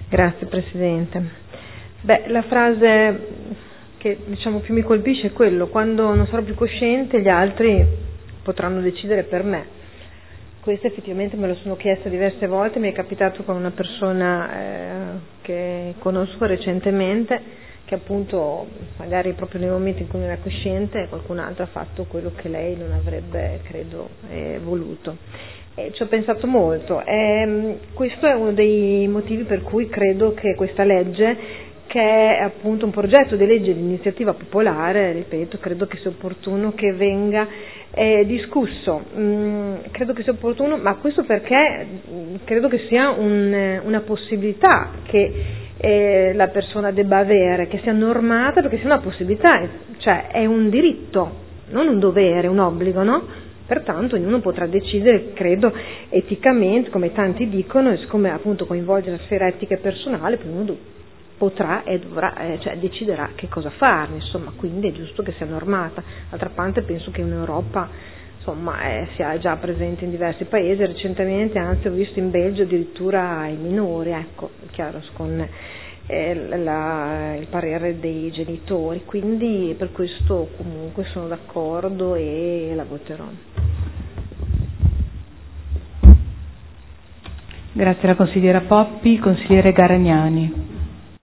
Grazie Presidente. La frase che più mi colpisce è quello: quando non sarò più cosciente gli altri potranno decidere per me. Questo effettivamente me lo sono chiesta diverse volte, mi è capitato con una persona che conosco recentemente, che appunto magari proprio nei momenti in cui non era cosciente qualcun altro ha fatto quello che lei non avrebbe, credo, voluto. E ci ho pensato molto. Questo è uno dei motivi per cui credo che questa legge, che è appunto un progetto di legge di iniziativa popolare, ripeto, credo che sia opportuno che venga discusso. Credo che sia opportuno, ma questo perché credo che sia una possibilità che la persona debba avere, che sia normata, perché sia una possibilità, cioè è un diritto, non un dovere, un obbligo, no? Pertanto ognuno potrà decidere, credo, eticamente, come tanti dicono, e siccome appunto coinvolge la sfera etica e personale, poi uno potrà e dovrà, deciderà che cosa farne, insomma, quindi è giusto che sia normata. D'altra parte penso che in Europa, insomma, sia già presente in diversi paesi, recentemente anzi ho visto in Belgio addirittura ai minori, ecco, chiaro, con il parere dei genitori, quindi per questo comunque sono d'accordo e la voterò. Grazie alla consigliera Poppi. Consigliere Garagnani.